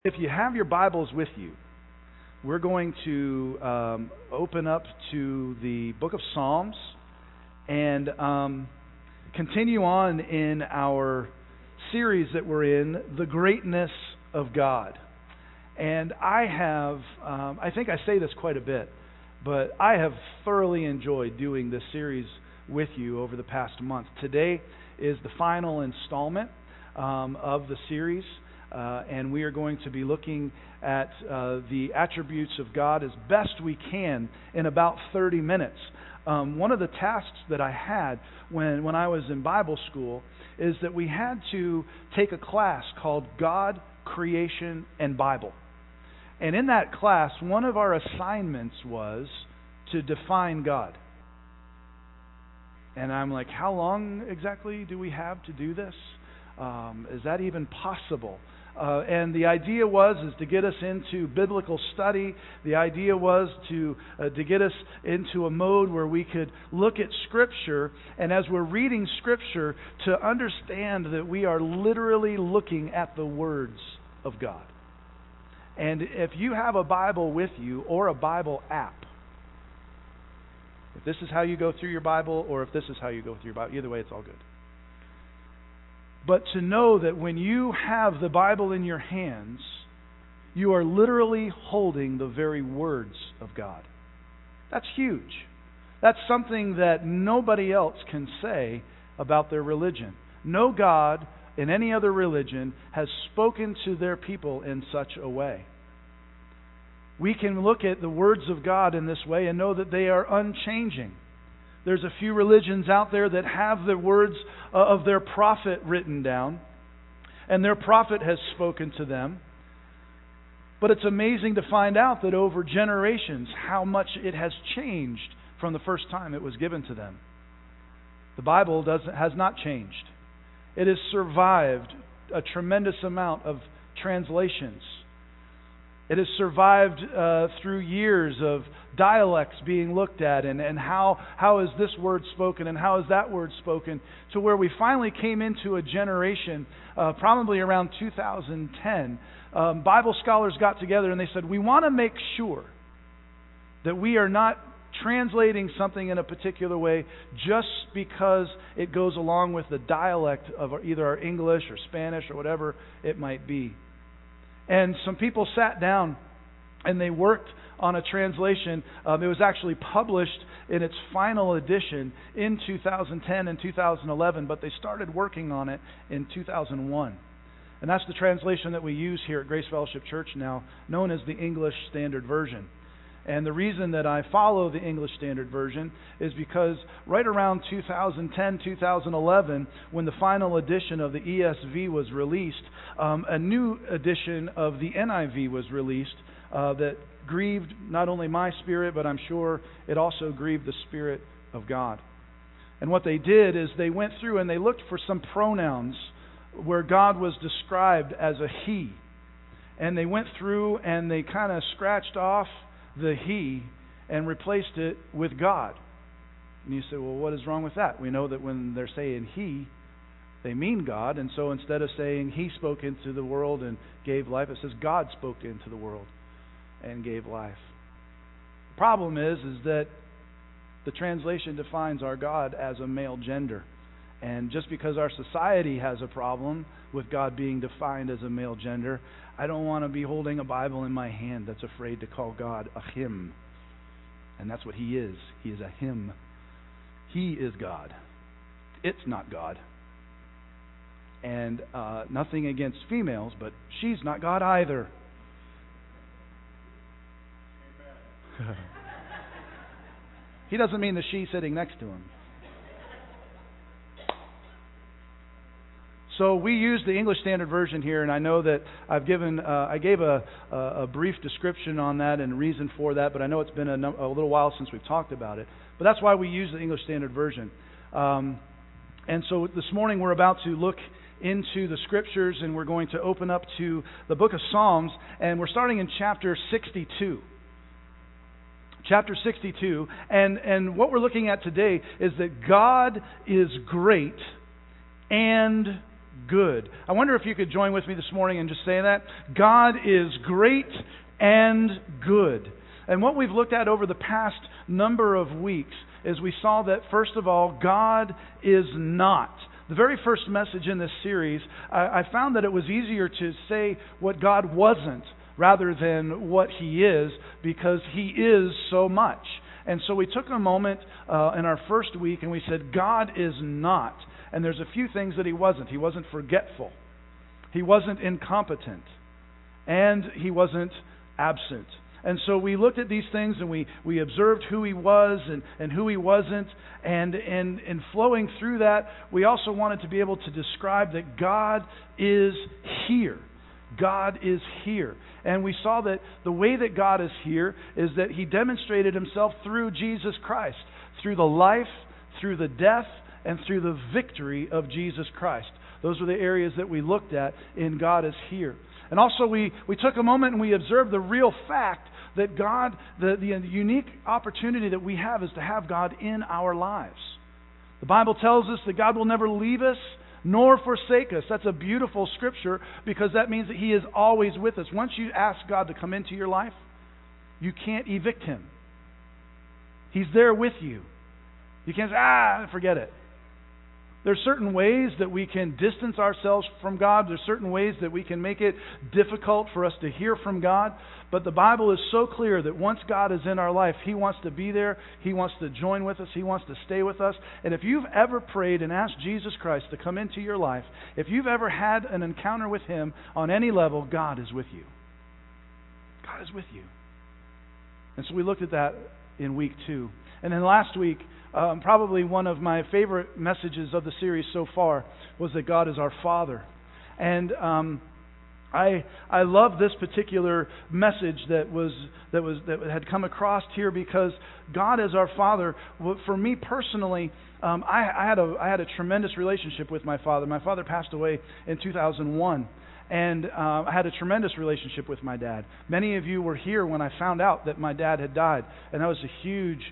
If you have your Bibles with you, we're going to open up to the book of Psalms and continue on in our series that we're in, The Greatness of God. And I think I say this quite a bit, but I have thoroughly enjoyed doing this series with you over the past month. Today is the final installment of the series. And we are going to be looking at the attributes of God as best we can in about 30 minutes. One of the tasks that I had when I was in Bible school is that we had to take a class called God, Creation, and Bible. And in that class, one of our assignments was to define God. And I'm like, how long exactly do we have to do this? Is that even possible? And the idea was to get us into biblical study. The idea was to get us into a mode where we could look at Scripture, and as we're reading Scripture, to understand that we are literally looking at the words of God. And if you have a Bible with you or a Bible app, if this is how you go through your Bible or if this is how you go through your Bible, either way, it's all good. But to know that when you have the Bible in your hands, you are literally holding the very words of God. That's huge. That's something that nobody else can say about their religion. No God in any other religion has spoken to their people in such a way. We can look at the words of God in this way and know that they are unchanging. There's a few religions out there that have the words of their prophet written down, and their prophet has spoken to them. But it's amazing to find out that over generations, how much it has changed from the first time it was given to them. The Bible has not changed. It has survived a tremendous amount of translations. It has survived through years of dialects being looked at and how is this word spoken and how is that word spoken, to where we finally came into a generation, probably around 2010, Bible scholars got together and they said, we want to make sure that we are not translating something in a particular way just because it goes along with the dialect of either our English or Spanish or whatever it might be. And some people sat down and they worked on a translation. It was actually published in its final edition in 2010 and 2011, but they started working on it in 2001. And that's the translation that we use here at Grace Fellowship Church now, known as the English Standard Version. And the reason that I follow the English Standard Version is because right around 2010, 2011, when the final edition of the ESV was released, a new edition of the NIV was released that grieved not only my spirit, but I'm sure it also grieved the Spirit of God. And what they did is they went through and they looked for some pronouns where God was described as a he. And they went through and they kind of scratched off the he and replaced it with God. And you say, well, what is wrong with that? We know that when they're saying he, they mean God. And so instead of saying he spoke into the world and gave life, it says God spoke into the world and gave life. The problem is that the translation defines our God as a male gender. And just because our society has a problem with God being defined as a male gender, I don't want to be holding a Bible in my hand that's afraid to call God a him. And that's what he is. He is a him. He is God. It's not God. And nothing against females, but she's not God either. He doesn't mean the she sitting next to him. So we use the English Standard Version here, and I know that I gave a brief description on that and reason for that, but I know it's been a little while since we've talked about it. But that's why we use the English Standard Version. And so this morning we're about to look into the Scriptures, and we're going to open up to the book of Psalms, and we're starting in chapter 62. Chapter 62, and what we're looking at today is that God is great and good. I wonder if you could join with me this morning and just say that. God is great and good. And what we've looked at over the past number of weeks is we saw that, first of all, God is not. The very first message in this series, I found that it was easier to say what God wasn't rather than what He is, because He is so much. And so we took a moment in our first week and we said, God is not. And there's a few things that He wasn't. He wasn't forgetful. He wasn't incompetent. And He wasn't absent. And so we looked at these things and we observed who He was and who He wasn't. And in flowing through that, we also wanted to be able to describe that God is here. God is here. And we saw that the way that God is here is that He demonstrated Himself through Jesus Christ, through the life, through the death, and through the victory of Jesus Christ. Those were the areas that we looked at in God is here. And also we took a moment and we observed the real fact that God, the unique opportunity that we have is to have God in our lives. The Bible tells us that God will never leave us nor forsake us. That's a beautiful scripture, because that means that He is always with us. Once you ask God to come into your life, you can't evict Him. He's there with you. You can't say, forget it. There's certain ways that we can distance ourselves from God. There's certain ways that we can make it difficult for us to hear from God. But the Bible is so clear that once God is in our life, He wants to be there. He wants to join with us. He wants to stay with us. And if you've ever prayed and asked Jesus Christ to come into your life, if you've ever had an encounter with Him on any level, God is with you. God is with you. And so we looked at that in week 2. And then last week, probably one of my favorite messages of the series so far was that God is our Father. And I love this particular message that had come across here, because God as our Father, for me personally, I had a tremendous relationship with my father. My father passed away in 2001. And I had a tremendous relationship with my dad. Many of you were here when I found out that my dad had died, and that was a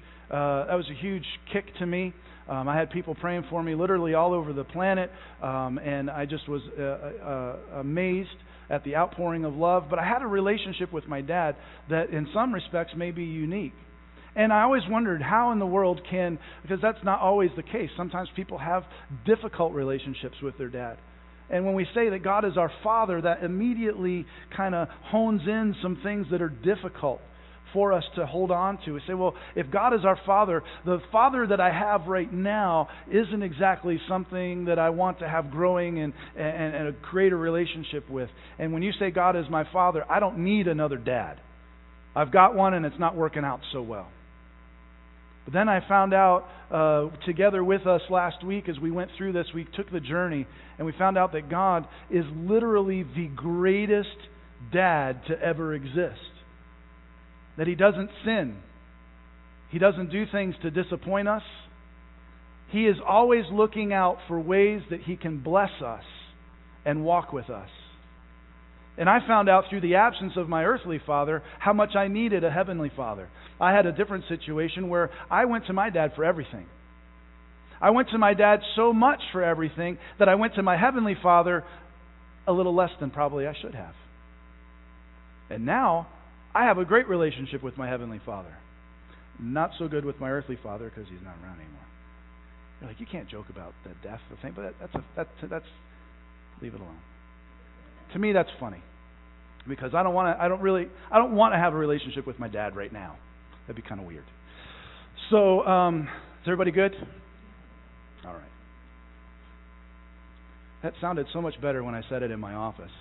huge kick to me. I had people praying for me literally all over the planet, and I just was amazed at the outpouring of love. But I had a relationship with my dad that in some respects may be unique. And I always wondered how in the world because that's not always the case. Sometimes people have difficult relationships with their dad. And when we say that God is our Father, that immediately kind of hones in some things that are difficult for us to hold on to. We say, well, if God is our Father, the Father that I have right now isn't exactly something that I want to have growing and create a relationship with. And when you say God is my Father, I don't need another dad. I've got one and it's not working out so well. But then I found out, together with us last week as we went through this, we took the journey and we found out that God is literally the greatest dad to ever exist. That He doesn't sin. He doesn't do things to disappoint us. He is always looking out for ways that He can bless us and walk with us. And I found out through the absence of my earthly father how much I needed a heavenly Father. I had a different situation where I went to my dad for everything. I went to my dad so much for everything that I went to my heavenly Father a little less than probably I should have. And now I have a great relationship with my heavenly Father. Not so good with my earthly father because he's not around anymore. You're like, you can't joke about the death thing, but that's leave it alone. To me, that's funny because I don't want to have a relationship with my dad right now. That'd be kind of weird. So, is everybody good? All right. That sounded so much better when I said it in my office.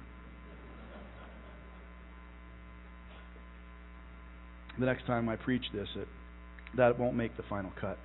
The next time I preach this, that won't make the final cut.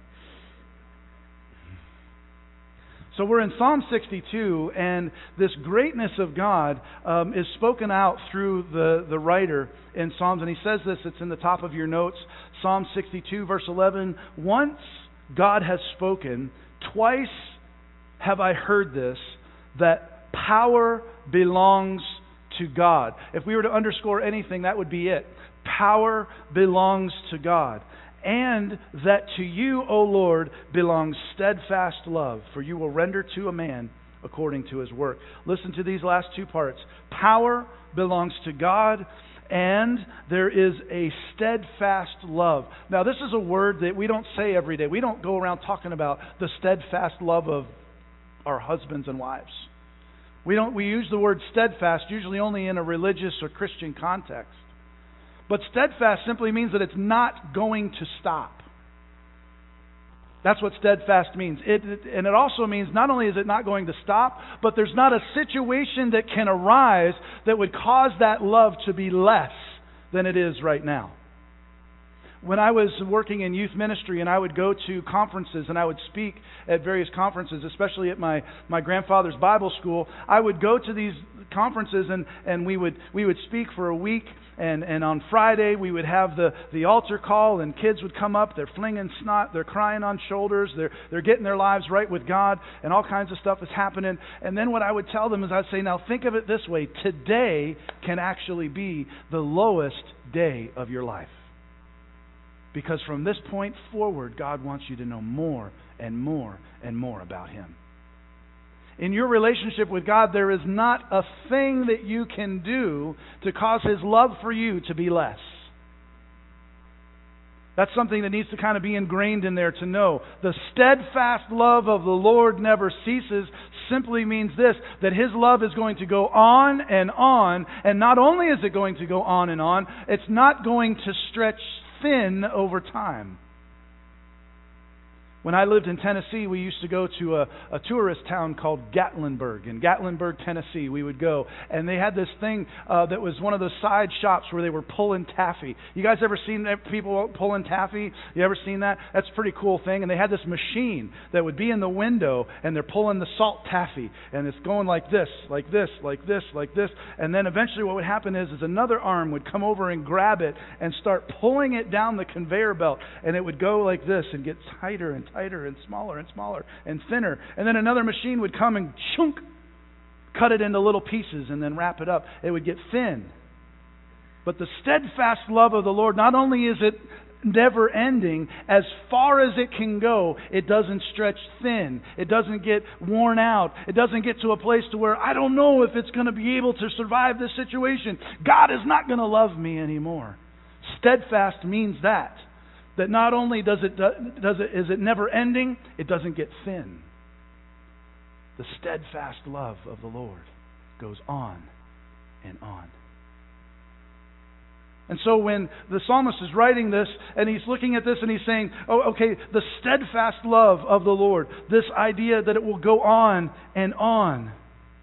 So we're in Psalm 62, and this greatness of God is spoken out through the writer in Psalms. And he says this, it's in the top of your notes, Psalm 62, verse 11. Once God has spoken, twice have I heard this, that power belongs to God. If we were to underscore anything, that would be it. Power belongs to God. And that to you, O Lord, belongs steadfast love, for you will render to a man according to His work. Listen to these last two parts. Power belongs to God, and there is a steadfast love. Now, this is a word that we don't say every day. We don't go around talking about the steadfast love of our husbands and wives. We use the word steadfast usually only in a religious or Christian context. But steadfast simply means that it's not going to stop. That's what steadfast means. And it also means not only is it not going to stop, but there's not a situation that can arise that would cause that love to be less than it is right now. When I was working in youth ministry and I would go to conferences and I would speak at various conferences, especially at my grandfather's Bible school, I would go to these conferences and we would speak for a week. And on Friday, we would have the altar call, and kids would come up. They're flinging snot. They're crying on shoulders. They're getting their lives right with God, and all kinds of stuff is happening. And then what I would tell them is I'd say, now think of it this way. Today can actually be the lowest day of your life. Because from this point forward, God wants you to know more and more and more about Him. In your relationship with God, there is not a thing that you can do to cause His love for you to be less. That's something that needs to kind of be ingrained in there to know. The steadfast love of the Lord never ceases simply means this, that His love is going to go on, and not only is it going to go on, it's not going to stretch thin over time. When I lived in Tennessee, we used to go to a tourist town called Gatlinburg. In Gatlinburg, Tennessee, we would go. And they had this thing that was one of those side shops where they were pulling taffy. You guys ever seen people pulling taffy? You ever seen that? That's a pretty cool thing. And they had this machine that would be in the window, and they're pulling the salt taffy. And it's going like this, like this, like this, like this. And then eventually what would happen is another arm would come over and grab it and start pulling it down the conveyor belt. And it would go like this and get tighter and tighter and smaller and thinner. And then another machine would come and chunk, cut it into little pieces and then wrap it up. It would get thin. But the steadfast love of the Lord, not only is it never ending, as far as it can go, it doesn't stretch thin. It doesn't get worn out. It doesn't get to a place to where I don't know if it's going to be able to survive this situation. God is not going to love me anymore. Steadfast means that not only is it never ending, it doesn't get thin. The steadfast love of the Lord goes on and on. And so when the psalmist is writing this, and he's looking at this and he's saying, oh, okay, the steadfast love of the Lord, this idea that it will go on and on.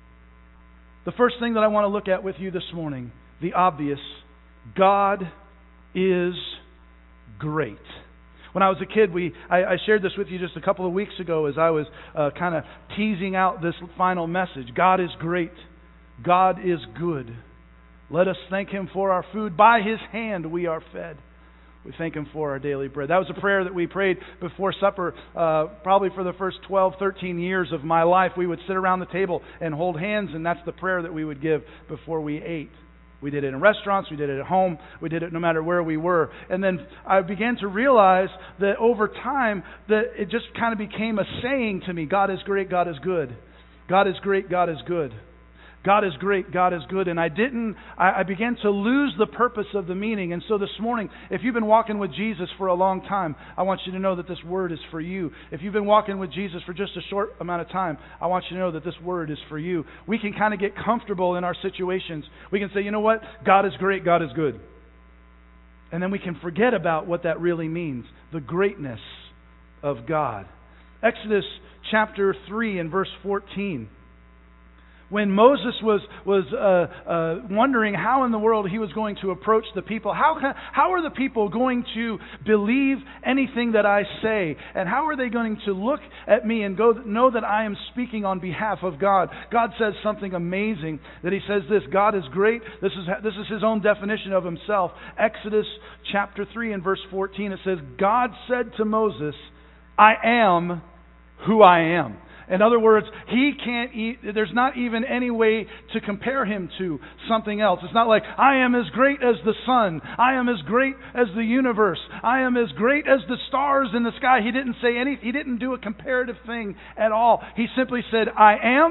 The first thing that I want to look at with you this morning, the obvious, God is great. When I was a kid, I shared this with you just a couple of weeks ago as I was kind of teasing out this final message. God is great. God is good. Let us thank Him for our food. By His hand we are fed. We thank Him for our daily bread. That was a prayer that we prayed before supper. Probably for the first 12, 13 years of my life, we would sit around the table and hold hands, and that's the prayer that we would give before we ate. We did it in restaurants, we did it at home, we did it no matter where we were. And then I began to realize that over time, that it just kind of became a saying to me, God is great, God is good. God is great, God is good. God is great, God is good. And I began to lose the purpose of the meaning. And so this morning, if you've been walking with Jesus for a long time, I want you to know that this word is for you. If you've been walking with Jesus for just a short amount of time, I want you to know that this word is for you. We can kind of get comfortable in our situations. We can say, you know what? God is great, God is good. And then we can forget about what that really means, the greatness of God. Exodus chapter 3 and verse 14. When Moses was wondering how in the world he was going to approach the people, how are the people going to believe anything that I say? And how are they going to look at me and know that I am speaking on behalf of God? God says something amazing, that He says this, God is great. This is His own definition of Himself. Exodus chapter 3 and verse 14, it says, God said to Moses, I am who I am. In other words, there's not even any way to compare Him to something else. It's not like, I am as great as the sun. I am as great as the universe. I am as great as the stars in the sky. He didn't say anything. He didn't do a comparative thing at all. He simply said, I am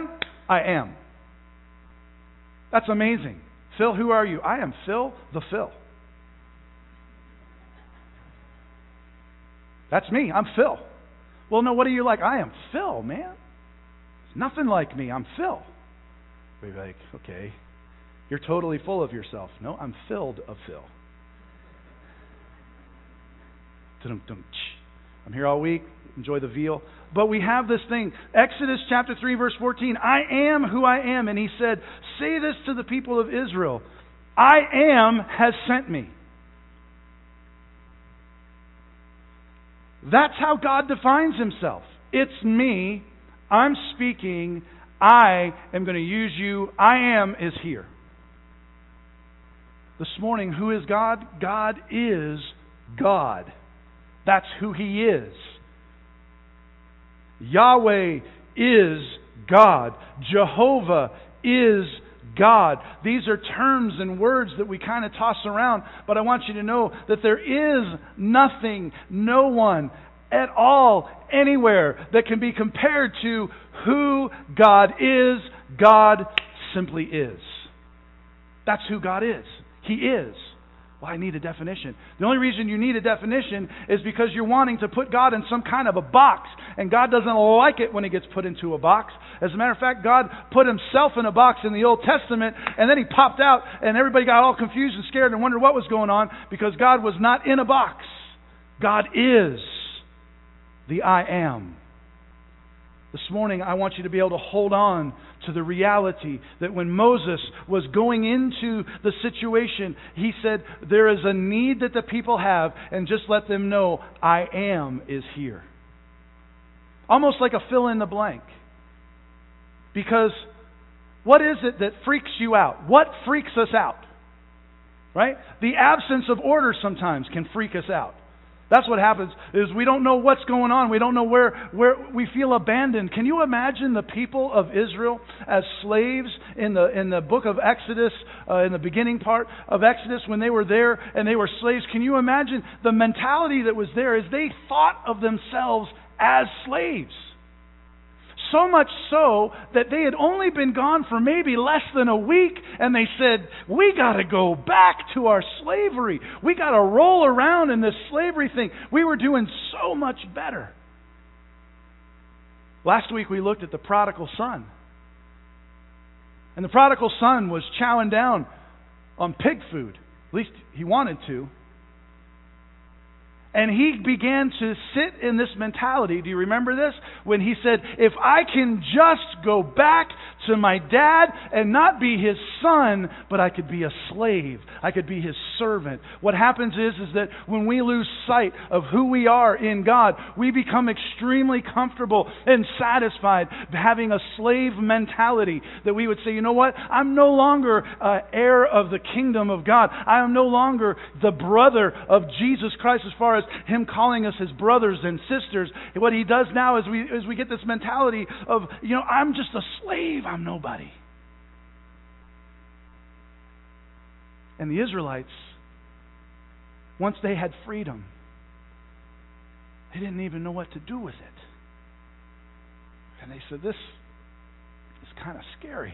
I am. That's amazing. Phil, who are you? I am Phil the Phil. That's me. I'm Phil. Well, no, what are you like? I am Phil, man. It's nothing like me. I'm Phil. We're like, okay, you're totally full of yourself. No, I'm filled of Phil. I'm here all week. Enjoy the veal. But we have this thing. Exodus chapter 3, verse 14. I am who I am. And he said, say this to the people of Israel. I am has sent me. That's how God defines himself. It's me. I'm speaking. I am going to use you. I am is here. This morning, who is God? God is God. That's who He is. Yahweh is God. Jehovah is God. These are terms and words that we kind of toss around, but I want you to know that there is nothing, no one at all, anywhere that can be compared to who God is. God simply is. That's who God is. He is. Well, I need a definition. The only reason you need a definition is because you're wanting to put God in some kind of a box, and God doesn't like it when He gets put into a box. As a matter of fact, God put Himself in a box in the Old Testament, and then He popped out, and everybody got all confused and scared and wondered what was going on, because God was not in a box. God is the I am. This morning, I want you to be able to hold on to the reality that when Moses was going into the situation, he said, there is a need that the people have, and just let them know, I am is here. Almost like a fill in the blank. Because what is it that freaks you out? What freaks us out? Right? The absence of order sometimes can freak us out. That's what happens, is we don't know what's going on. We don't know where we feel abandoned. Can you imagine the people of Israel as slaves in the book of Exodus, in the beginning part of Exodus, when they were there and they were slaves? Can you imagine the mentality that was there, is they thought of themselves as slaves? So much so that they had only been gone for maybe less than a week, and they said, we got to go back to our slavery. We got to roll around in this slavery thing. We were doing so much better. Last week we looked at the prodigal son. And the prodigal son was chowing down on pig food. At least he wanted to. And he began to sit in this mentality. Do you remember this? When he said, if I can just go back to my dad and not be his son, but I could be a slave. I could be his servant. What happens is that when we lose sight of who we are in God, we become extremely comfortable and satisfied having a slave mentality, that we would say, you know what? I'm no longer heir of the kingdom of God. I am no longer the brother of Jesus Christ as far as Him calling us His brothers and sisters. What He does now is we get this mentality of, you know, I'm just a slave. I'm nobody. And the Israelites, once they had freedom, they didn't even know what to do with it. And they said, this is kind of scary.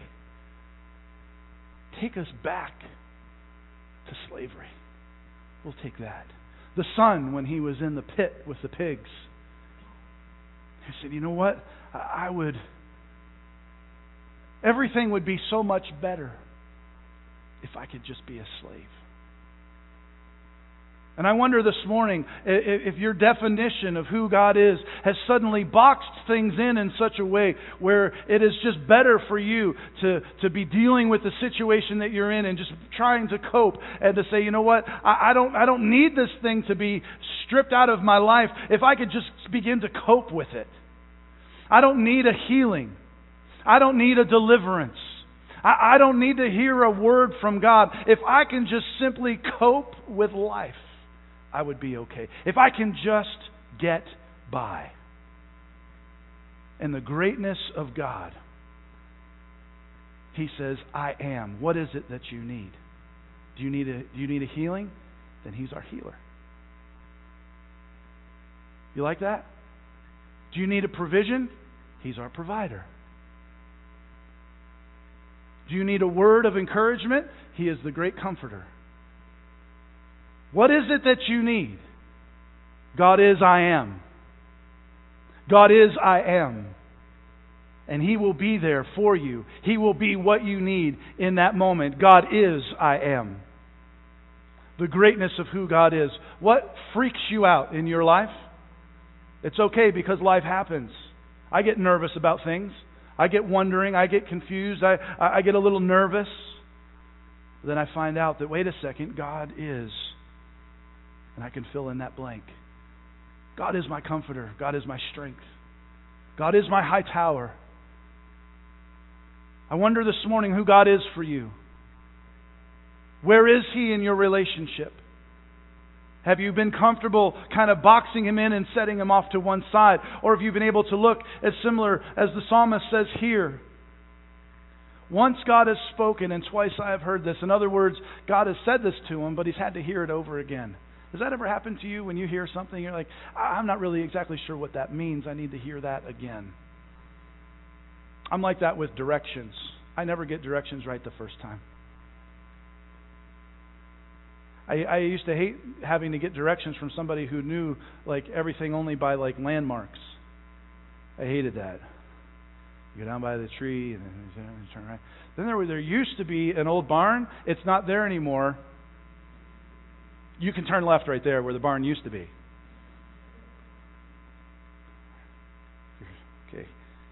Take us back to slavery. We'll take that. The son, when he was in the pit with the pigs, he said, you know what? Everything would be so much better if I could just be a slave. And I wonder this morning if your definition of who God is has suddenly boxed things in such a way where it is just better for you to be dealing with the situation that you're in and just trying to cope and to say, you know what, I don't need this thing to be stripped out of my life if I could just begin to cope with it. I don't need a healing. I don't need a deliverance. I don't need to hear a word from God. If I can just simply cope with life, I would be okay. If I can just get by. And the greatness of God, He says, I am. What is it that you need? Do you need a healing? Then He's our healer. You like that? Do you need a provision? He's our provider. Do you need a word of encouragement? He is the great comforter. What is it that you need? God is I am. God is I am. And He will be there for you. He will be what you need in that moment. God is I am. The greatness of who God is. What freaks you out in your life? It's okay because life happens. I get nervous about things. I get wondering. I get confused. I get a little nervous. Then I find out that, wait a second, God is. And I can fill in that blank. God is my comforter. God is my strength. God is my high tower. I wonder this morning who God is for you. Where is He in your relationship? Have you been comfortable kind of boxing Him in and setting Him off to one side? Or have you been able to look as similar as the psalmist says here? Once God has spoken and twice I have heard this. In other words, God has said this to him, but he's had to hear it over again. Has that ever happened to you when you hear something, you're like, I'm not really exactly sure what that means. I need to hear that again. I'm like that with directions. I never get directions right the first time. I used to hate having to get directions from somebody who knew like everything only by like landmarks. I hated that. You go down by the tree and then you turn right. Then there used to be an old barn. It's not there anymore. You can turn left right there where the barn used to be. Okay.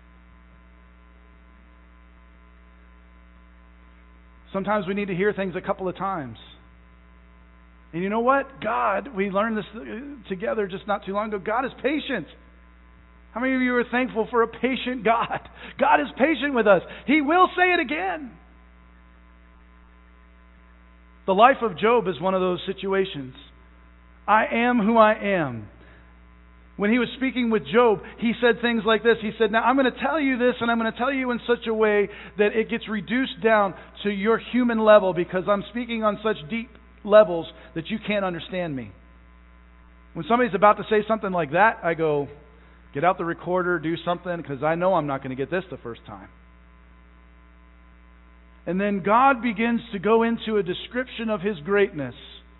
Sometimes we need to hear things a couple of times. And you know what? God, we learned this together just not too long ago. God is patient. How many of you are thankful for a patient God? God is patient with us. He will say it again. The life of Job is one of those situations. I am who I am. When he was speaking with Job, he said things like this. He said, now I'm going to tell you this, and I'm going to tell you in such a way that it gets reduced down to your human level because I'm speaking on such deep levels that you can't understand me. When somebody's about to say something like that, I go, get out the recorder, do something, because I know I'm not going to get this the first time. And then God begins to go into a description of His greatness.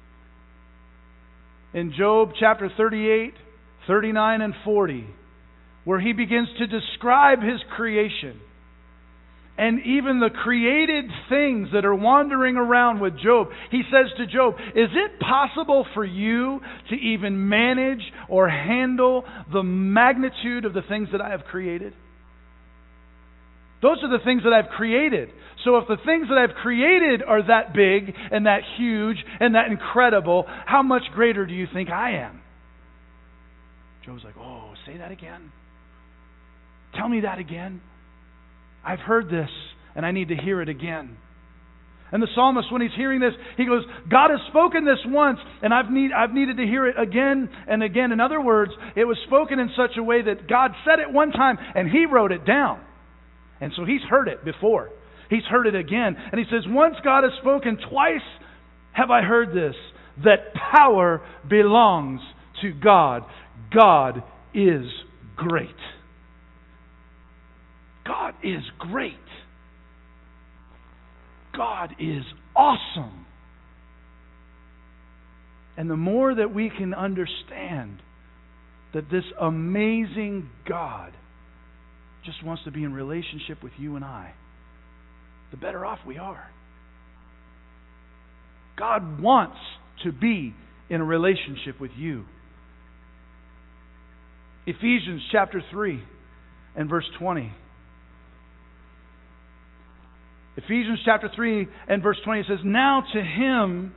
In Job chapter 38, 39, and 40, where He begins to describe His creation. And even the created things that are wandering around with Job. He says to Job, is it possible for you to even manage or handle the magnitude of the things that I have created? Those are the things that I've created. So if the things that I've created are that big and that huge and that incredible, how much greater do you think I am? Job's like, oh, say that again. Tell me that again. I've heard this, and I need to hear it again. And the psalmist, when he's hearing this, he goes, God has spoken this once, and I've needed to hear it again and again. In other words, it was spoken in such a way that God said it one time, and He wrote it down. And so He's heard it before. He's heard it again. And he says, once God has spoken, twice have I heard this, that power belongs to God. God is great. God is great. God is awesome. And the more that we can understand that this amazing God just wants to be in relationship with you and I, the better off we are. God wants to be in a relationship with you. Ephesians chapter 3 and verse 20. Ephesians chapter 3 and verse 20 says, Now to Him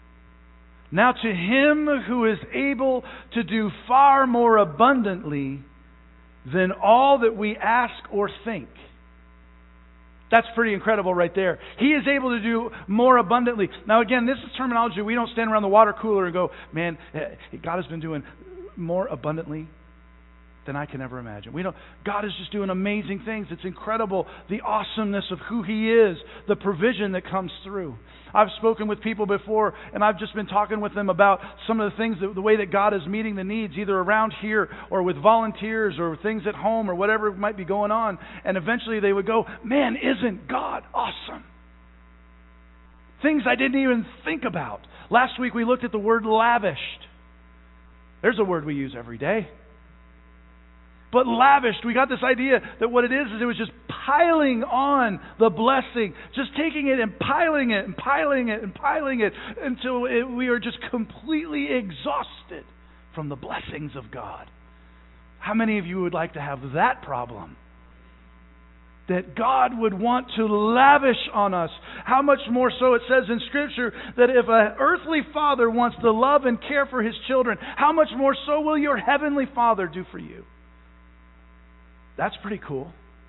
who is able to do far more abundantly than all that we ask or think. That's pretty incredible right there. He is able to do more abundantly. Now again, this is terminology. We don't stand around the water cooler and go, man, God has been doing more abundantly. than I can ever imagine. God is just doing amazing things. It's incredible, the awesomeness of who He is, the provision that comes through. I've spoken with people before, and I've just been talking with them about some of the things, the way that God is meeting the needs, either around here or with volunteers or things at home or whatever might be going on. And eventually they would go, man, isn't God awesome? Things I didn't even think about. Last week we looked at the word lavished. There's a word we use every day. But lavished, we got this idea that what it is it was just piling on the blessing, just taking it and piling it and piling it and piling it until we are just completely exhausted from the blessings of God. How many of you would like to have that problem? That God would want to lavish on us. How much more so it says in Scripture that if an earthly father wants to love and care for his children, how much more so will your heavenly Father do for you? That's pretty cool.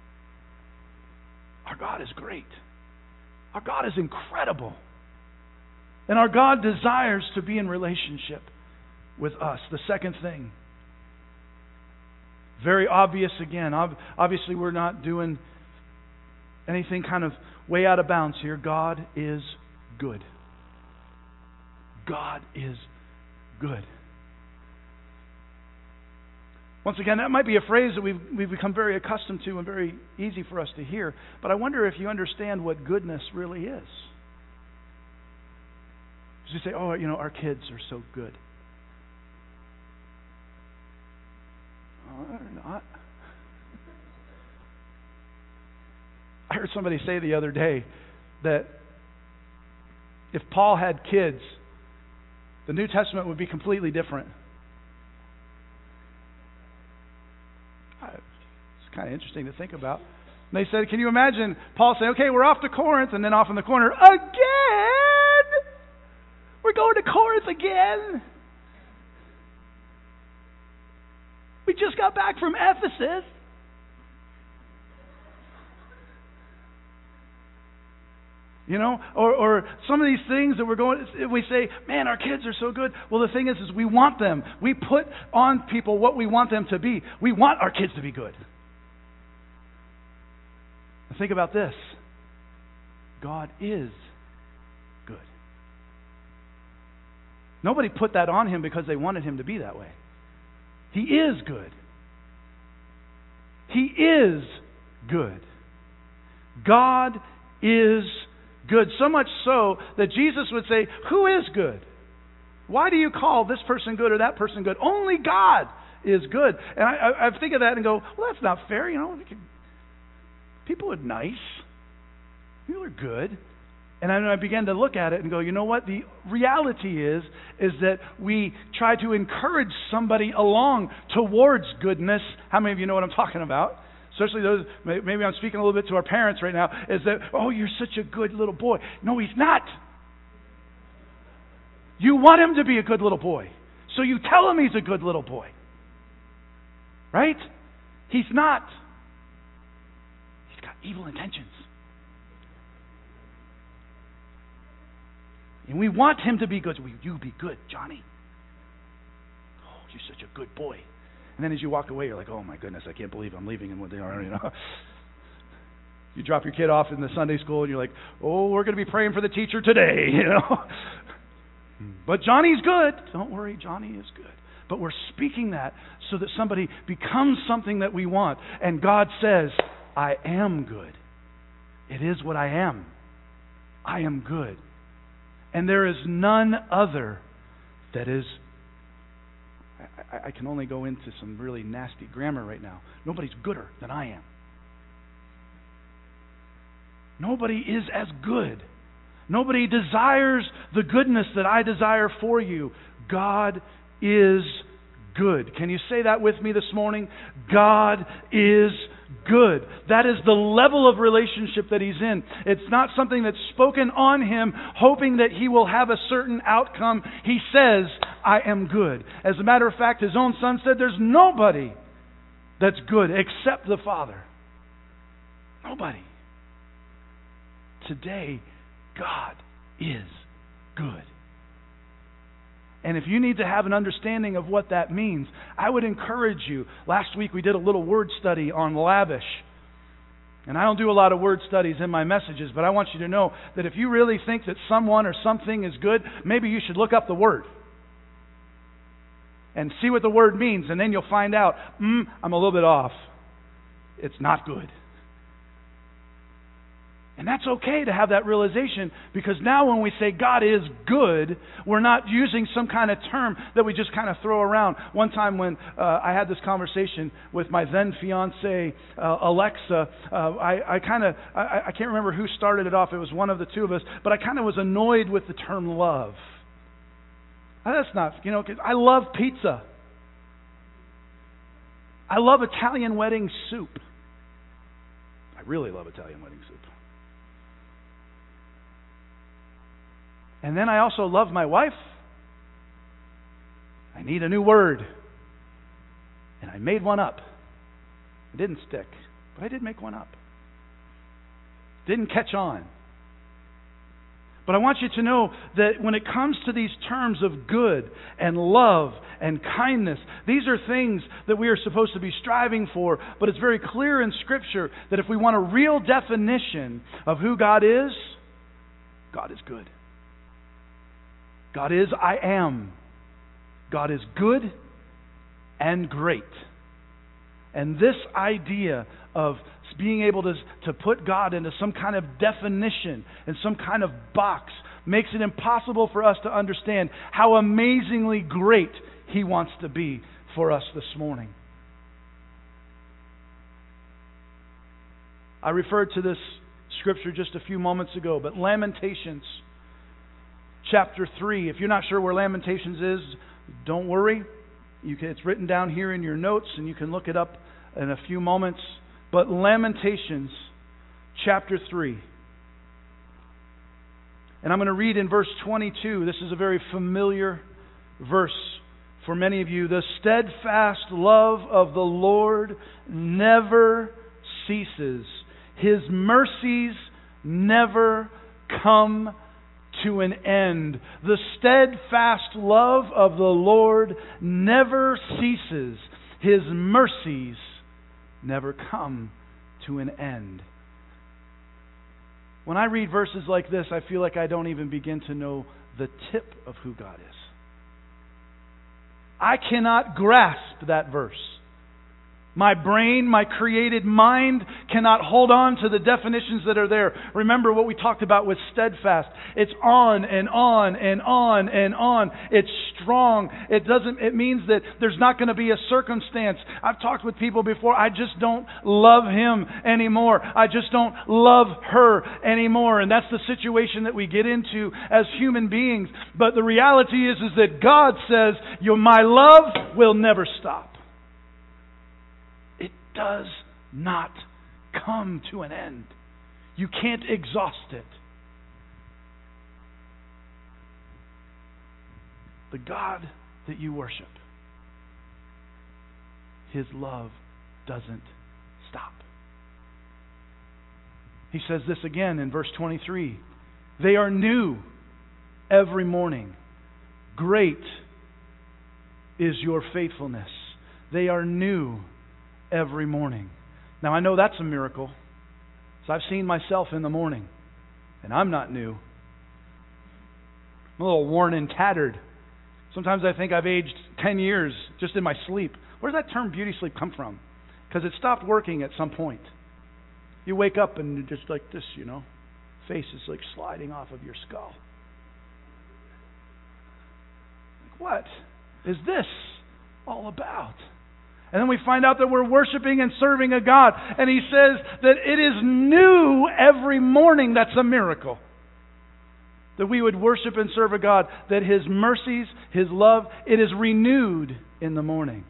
Our God is great. Our God is incredible. And our God desires to be in relationship with us. The second thing, very obvious again. Obviously, we're not doing anything kind of way out of bounds here. God is good. God is good. Once again, that might be a phrase that we've become very accustomed to and very easy for us to hear. But I wonder if you understand what goodness really is. You say, oh, our kids are so good. Oh, they're not. I heard somebody say the other day that if Paul had kids, the New Testament would be completely different. It's kind of interesting to think about. And they said, can you imagine Paul saying, okay, we're off to Corinth, and then off in the corner, again? We're going to Corinth again? We just got back from Ephesus. Or some of these things that we say, man, our kids are so good. Well, the thing is we want them. We put on people what we want them to be. We want our kids to be good. Now think about this. God is good. Nobody put that on Him because they wanted Him to be that way. He is good. He is good. God is good. So much so that Jesus would say, who is good? Why do you call this person good or that person good? Only God is good. And I think of that and go, well, that's not fair. People are nice. People are good. And I began to look at it and go, you know what? The reality is that we try to encourage somebody along towards goodness. How many of you know what I'm talking about? Especially those, maybe I'm speaking a little bit to our parents right now, is that, oh, you're such a good little boy. No, he's not. You want him to be a good little boy. So you tell him he's a good little boy. Right? He's not. He's got evil intentions. And we want him to be good. Will you be good, Johnny? Oh, you're such a good boy. And then as you walk away, you're like, oh my goodness, I can't believe I'm leaving and what they are, You drop your kid off in the Sunday school and you're like, oh, we're going to be praying for the teacher today, But Johnny's good. Don't worry, Johnny is good. But we're speaking that so that somebody becomes something that we want. And God says, I am good. It is what I am. I am good. And there is none other that is. I can only go into some really nasty grammar right now. Nobody's gooder than I am. Nobody is as good. Nobody desires the goodness that I desire for you. God is good. Can you say that with me this morning? God is good. That is the level of relationship that He's in. It's not something that's spoken on Him, hoping that He will have a certain outcome. He says, I am good. As a matter of fact, His own Son said, there's nobody that's good except the Father. Nobody. Today, God is good. And if you need to have an understanding of what that means, I would encourage you. Last week we did a little word study on lavish. And I don't do a lot of word studies in my messages, but I want you to know that if you really think that someone or something is good, maybe you should look up the word and see what the word means, and then you'll find out, I'm a little bit off. It's not good. And that's okay to have that realization, because now when we say God is good, we're not using some kind of term that we just kind of throw around. One time when I had this conversation with my then fiancée, Alexa, I can't remember who started it off. It was one of the two of us, but I kind of was annoyed with the term love. That's not, 'cause I love pizza. I love Italian wedding soup. I really love Italian wedding soup. And then I also love my wife. I need a new word. And I made one up. It didn't stick, but I did make one up. Didn't catch on. But I want you to know that when it comes to these terms of good and love and kindness, these are things that we are supposed to be striving for. But it's very clear in Scripture that if we want a real definition of who God is good. God is I am. God is good and great. And this idea of being able to put God into some kind of definition and some kind of box makes it impossible for us to understand how amazingly great He wants to be for us this morning. I referred to this scripture just a few moments ago, but Lamentations chapter 3. If you're not sure where Lamentations is, don't worry. It's written down here in your notes, and you can look it up in a few moments. But Lamentations chapter 3. And I'm going to read in verse 22. This is a very familiar verse for many of you. The steadfast love of the Lord never ceases. His mercies never come to an end. The steadfast love of the Lord never ceases. His mercies never come to an end. When I read verses like this, I feel like I don't even begin to know the tip of who God is. I cannot grasp that verse. My brain, my created mind cannot hold on to the definitions that are there. Remember what we talked about with steadfast. It's on and on and on and on. It's strong. It means that there's not going to be a circumstance. I've talked with people before. I just don't love him anymore. I just don't love her anymore. And that's the situation that we get into as human beings. But the reality is that God says, my love will never stop. Does not come to an end. You can't exhaust it. The God that you worship, His love doesn't stop. He says this again in verse 23. They are new every morning. Great is your faithfulness. They are new every morning. Now I know that's a miracle. So I've seen myself in the morning, and I'm not new. I'm a little worn and tattered. Sometimes I think I've aged 10 years just in my sleep. Where does that term beauty sleep come from? Because it stopped working at some point. You wake up and you're just like this, face is like sliding off of your skull. Like, what is this all about? And then we find out that we're worshiping and serving a God. And He says that it is new every morning. That's a miracle. That we would worship and serve a God. That His mercies, His love, it is renewed in the morning.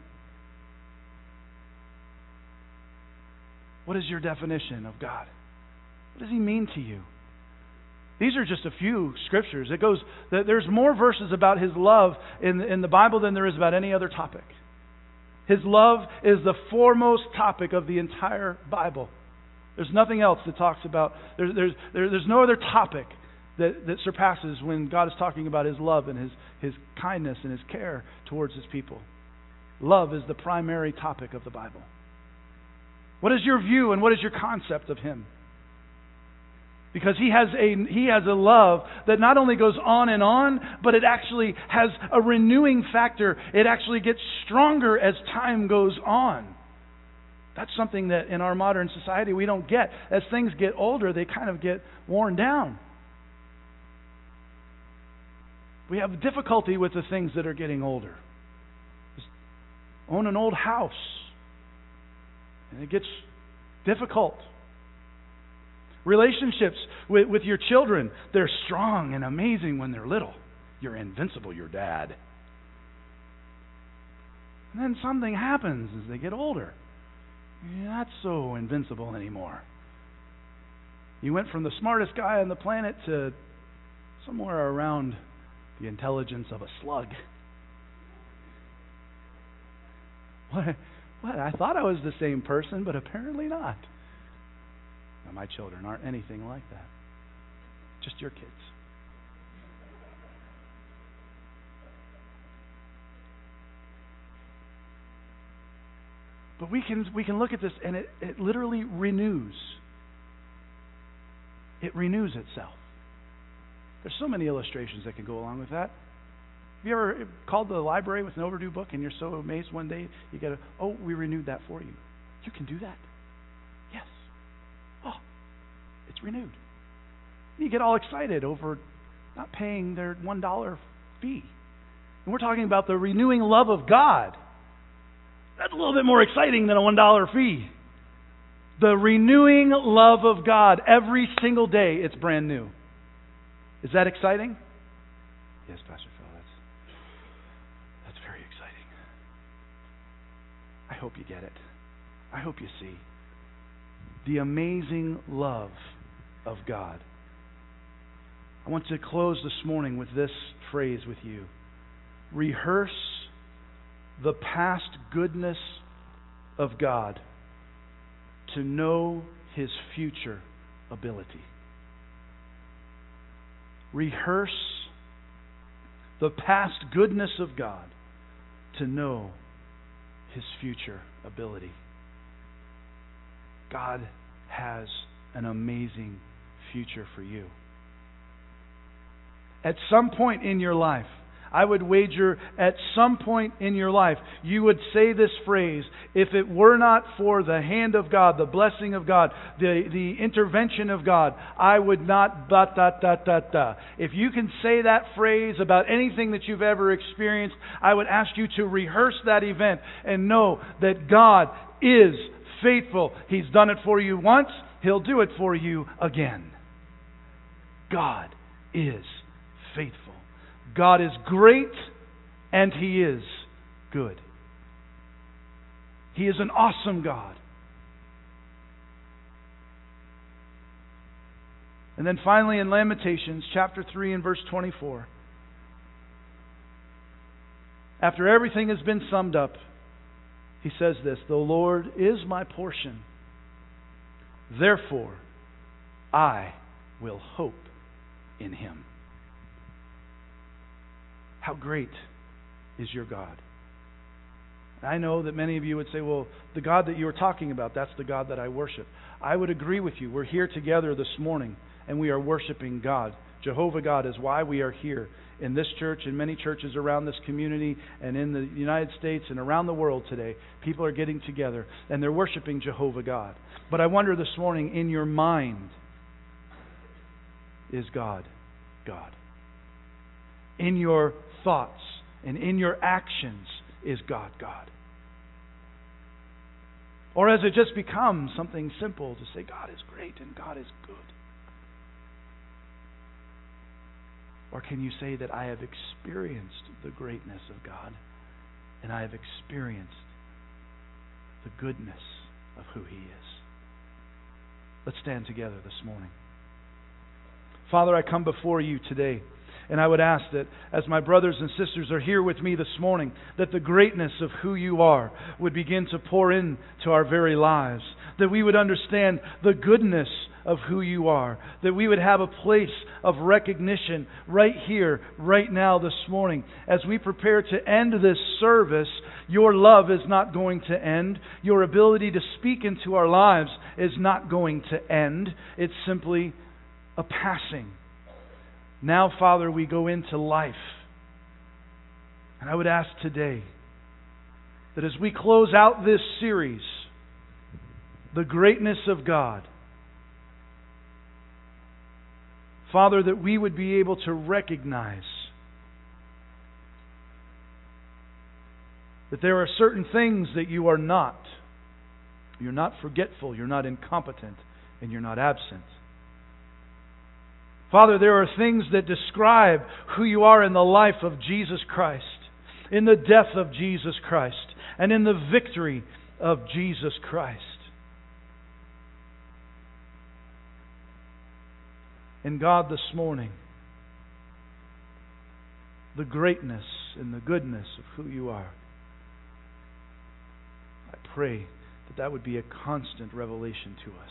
What is your definition of God? What does He mean to you? These are just a few scriptures. There's more verses about His love in the Bible than there is about any other topic. His love is the foremost topic of the entire Bible. There's nothing else that talks about. There's no other topic that surpasses when God is talking about His love and His kindness and His care towards His people. Love is the primary topic of the Bible. What is your view and what is your concept of Him? Because He has a love that not only goes on, but it actually has a renewing factor. It actually gets stronger as time goes on. That's something that in our modern society we don't get. As things get older, they kind of get worn down. We have difficulty with the things that are getting older. Just own an old house, and it gets difficult. Relationships with your children, they're strong and amazing when they're little. You're invincible, your dad. And then something happens as they get older. You're not so invincible anymore. You went from the smartest guy on the planet to somewhere around the intelligence of a slug. What? I thought I was the same person, but apparently not. Now, my children aren't anything like that. Just your kids. But we can look at this and it literally renews. It renews itself. There's so many illustrations that can go along with that. Have you ever called the library with an overdue book and you're so amazed one day you get we renewed that for you. You can do that? Yes. Oh, it's renewed. You get all excited over not paying their $1 fee. And we're talking about the renewing love of God. That's a little bit more exciting than a $1 fee. The renewing love of God. Every single day it's brand new. Is that exciting? Yes, Pastor Phil, that's very exciting. I hope you get it. I hope you see the amazing love of God. I want to close this morning with this phrase with you. Rehearse the past goodness of God to know His future ability. Rehearse the past goodness of God to know His future ability. God has an amazing future for you. At some point in your life, I would wager at some point in your life, you would say this phrase, if it were not for the hand of God, the blessing of God, the intervention of God, I would not ... If you can say that phrase about anything that you've ever experienced, I would ask you to rehearse that event and know that God is faithful. He's done it for you once, He'll do it for you again. God is faithful. God is great and He is good. He is an awesome God. And then finally in Lamentations chapter 3 and verse 24, after everything has been summed up, he says this, the Lord is my portion, therefore I will hope in Him. How great is your God? I know that many of you would say, well, the God that you were talking about, that's the God that I worship. I would agree with you. We're here together this morning, and we are worshiping God. Jehovah God is why we are here in this church and many churches around this community and in the United States and around the world today. People are getting together, and they're worshiping Jehovah God. But I wonder this morning, in your mind, is God God? In your thoughts and in your actions, is God God? Or has it just become something simple to say God is great and God is good? Or can you say that I have experienced the greatness of God and I have experienced the goodness of who He is? Let's stand together this morning. Father, I come before You today. And I would ask that as my brothers and sisters are here with me this morning, that the greatness of who you are would begin to pour into our very lives. That we would understand the goodness of who you are. That we would have a place of recognition right here, right now this morning. As we prepare to end this service, your love is not going to end. Your ability to speak into our lives is not going to end. It's simply a passing. Now, Father, we go into life. And I would ask today that as we close out this series, the greatness of God, Father, that we would be able to recognize that there are certain things that you are not. You're not forgetful, you're not incompetent, and you're not absent. Father, there are things that describe who you are in the life of Jesus Christ, in the death of Jesus Christ, and in the victory of Jesus Christ. And God, this morning, the greatness and the goodness of who you are, I pray that that would be a constant revelation to us.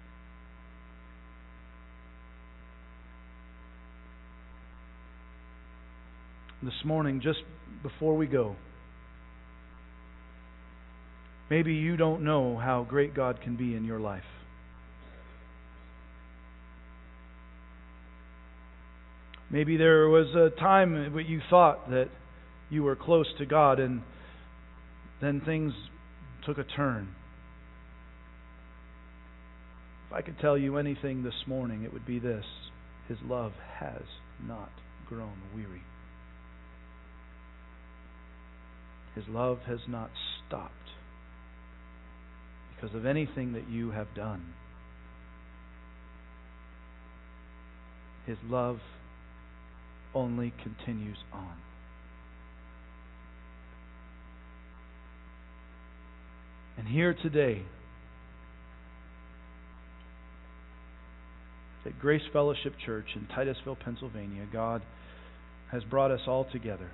This morning, just before we go, maybe you don't know how great God can be in your life. Maybe there was a time when you thought that you were close to God and then things took a turn. If I could tell you anything this morning, it would be this: His love has not grown weary. His love has not stopped because of anything that you have done. His love only continues on. And here today, at Grace Fellowship Church in Titusville, Pennsylvania, God has brought us all together.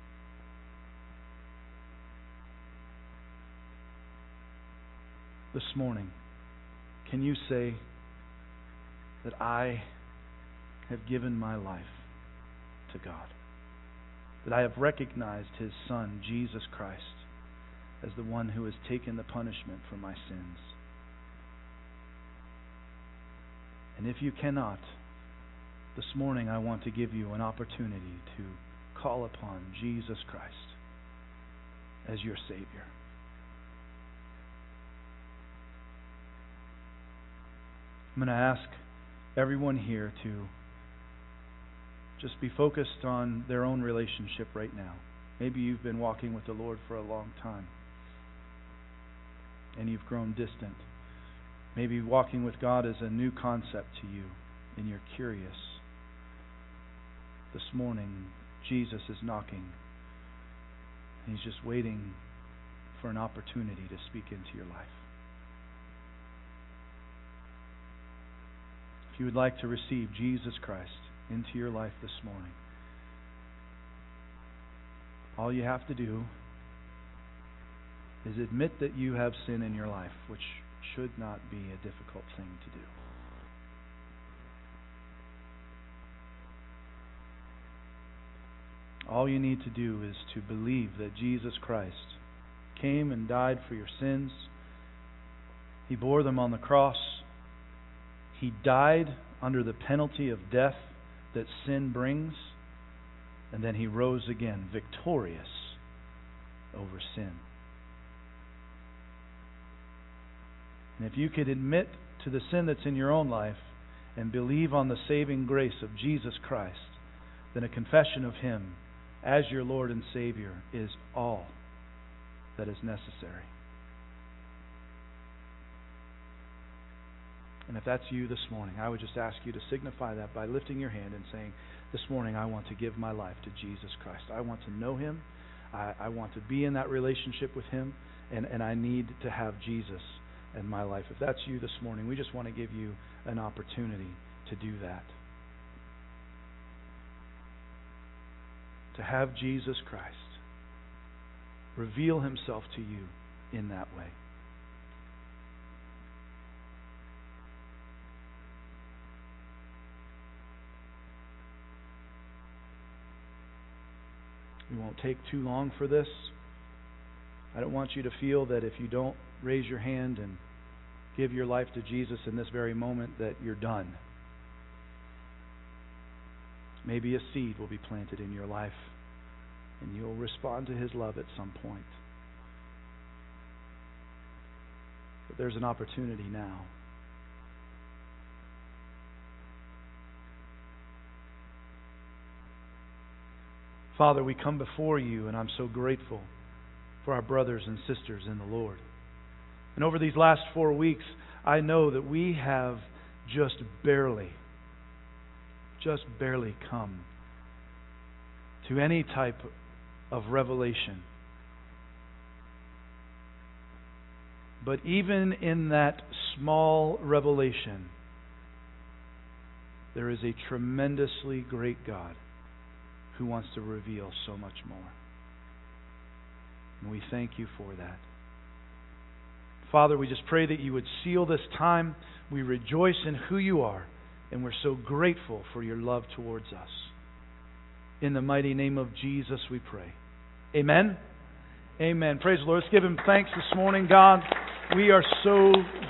This morning, can you say that I have given my life to God? That I have recognized His Son, Jesus Christ, as the one who has taken the punishment for my sins? And if you cannot, this morning I want to give you an opportunity to call upon Jesus Christ as your Savior. I'm going to ask everyone here to just be focused on their own relationship right now. Maybe you've been walking with the Lord for a long time and you've grown distant. Maybe walking with God is a new concept to you and you're curious. This morning, Jesus is knocking. He's just waiting for an opportunity to speak into your life. If you would like to receive Jesus Christ into your life this morning, all you have to do is admit that you have sin in your life, which should not be a difficult thing to do. All you need to do is to believe that Jesus Christ came and died for your sins. He bore them on the cross. He died under the penalty of death that sin brings, and then He rose again, victorious over sin. And if you could admit to the sin that's in your own life and believe on the saving grace of Jesus Christ, then a confession of Him as your Lord and Savior is all that is necessary. And if that's you this morning, I would just ask you to signify that by lifting your hand and saying, this morning I want to give my life to Jesus Christ. I want to know Him. I want to be in that relationship with Him. And I need to have Jesus in my life. If that's you this morning, we just want to give you an opportunity to do that. to have Jesus Christ reveal Himself to you in that way. We won't take too long for this. I don't want you to feel that if you don't raise your hand and give your life to Jesus in this very moment that you're done. Maybe a seed will be planted in your life and you'll respond to His love at some point. But there's an opportunity now. Father, we come before You, and I'm so grateful for our brothers and sisters in the Lord. And over these last 4 weeks, I know that we have just barely come to any type of revelation. But even in that small revelation, there is a tremendously great God who wants to reveal so much more. And we thank You for that. Father, we just pray that You would seal this time. We rejoice in who You are, and we're so grateful for Your love towards us. In the mighty name of Jesus we pray. Amen. Amen. Praise the Lord. Let's give Him thanks this morning, God. We are so